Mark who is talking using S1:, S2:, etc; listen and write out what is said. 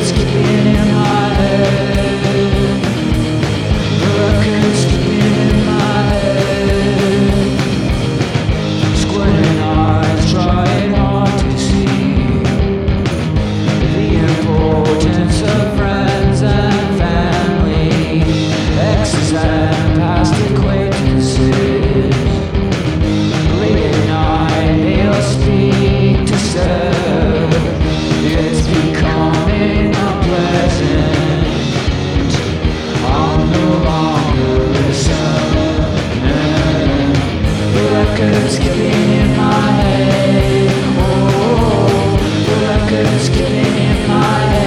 S1: skipping in my head. The records skipping in my head. Squinting eyes trying hard to see the importance of friends and family, exes and past acquaintances. Late at night they'll speak to serve. It's becoming unpleasant. I'm no longer listening. The record's skipping in my head. Oh, the record's skipping in my head.